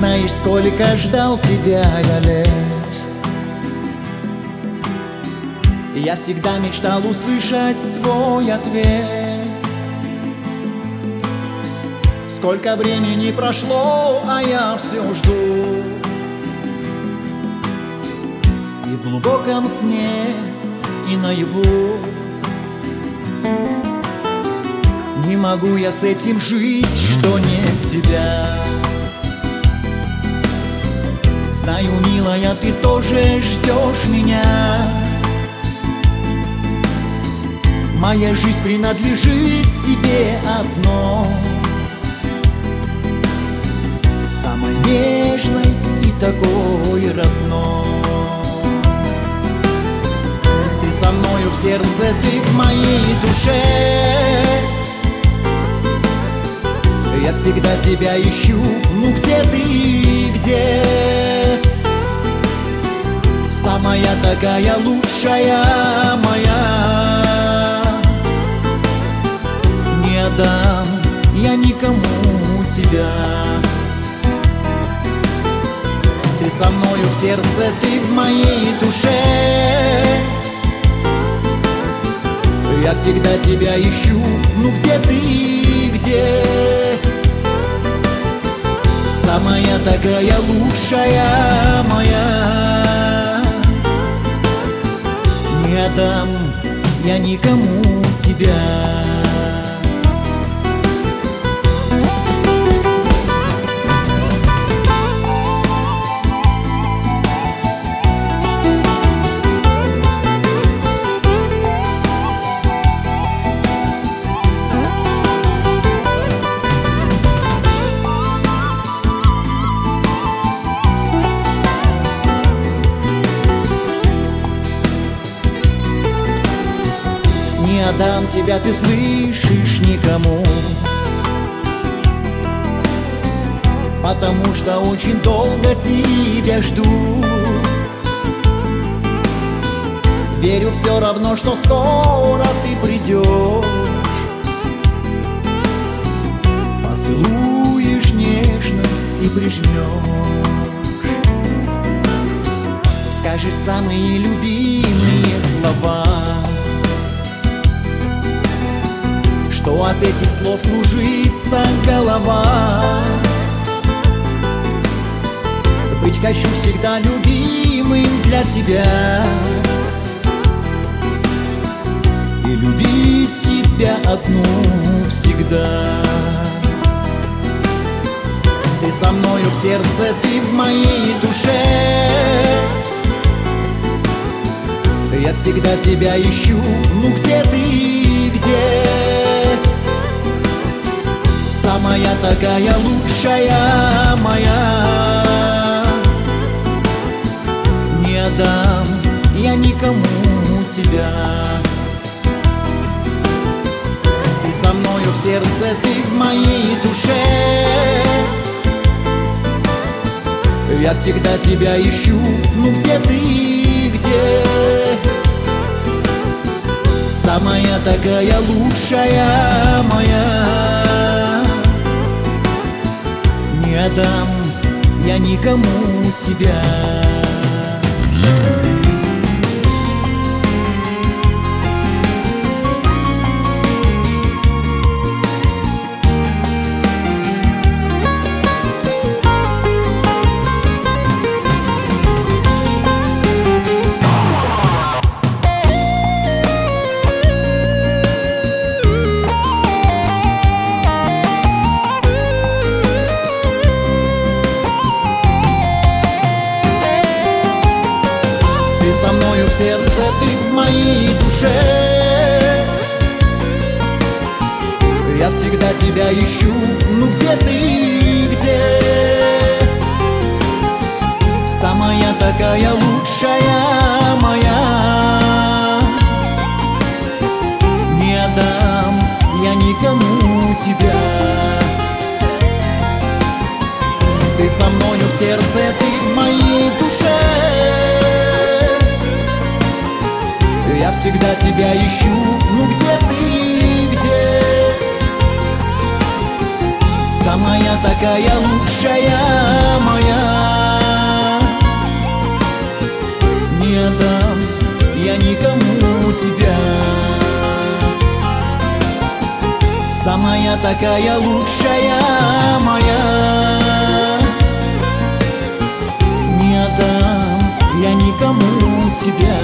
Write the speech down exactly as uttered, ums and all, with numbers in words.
знаешь, сколько ждал тебя я лет. Я всегда мечтал услышать твой ответ. Сколько времени прошло, а я все жду. И в глубоком сне, и наяву. Не могу я с этим жить, что нет тебя. Знаю, милая, ты тоже ждешь меня. Моя жизнь принадлежит тебе одной, самой нежной и такой родной. Ты со мною в сердце, ты в моей душе. Я всегда тебя ищу, ну где ты, где? Самая такая лучшая моя. Не отдам я никому тебя. Ты со мною в сердце, ты в моей душе. Я всегда тебя ищу, ну где ты, где? Самая такая лучшая моя. Не отдам я никому тебя. Не отдам тебя, ты слышишь, никому. Потому что очень долго тебя жду. Верю все равно, что скоро ты придешь. Поцелуешь нежно и прижмешь. Скажешь самые любимые слова, что от этих слов кружится голова. Быть хочу всегда любимым для тебя. И любить тебя одну всегда. Ты со мною в сердце, ты в моей душе. Я всегда тебя ищу, ну где ты, где? Самая такая лучшая моя. Не отдам я никому тебя. Ты со мною в сердце, ты в моей душе. Я всегда тебя ищу, ну где ты, где? Самая такая лучшая моя. Не отдам я никому тебя. Ты со мною в сердце, ты в моей душе. Я всегда тебя ищу, ну где ты, где? Самая такая лучшая моя. Не отдам я никому тебя. Ты со мною в сердце, ты в моей душе. Я всегда тебя ищу, ну где ты, где? Самая такая лучшая моя. такая лучшая моя. Не отдам я никому тебя.